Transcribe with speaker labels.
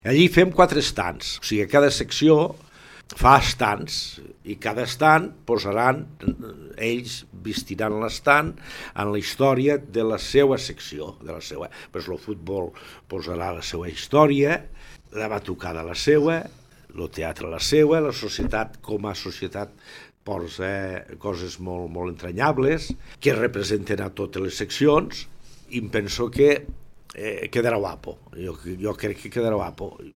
Speaker 1: Allí fem 4 estants, o sigui, cada secció fa estants i cada estant posaran, ells vestiran l'estant en la història de la seva secció, de la seva. Pues el futbol posarà la seva història, la batucada la seva, el teatre la seva, la societat com a societat posa coses molt, molt entranyables que representen a totes les seccions i em penso que quedarà guapo, jo crec que quedarà guapo.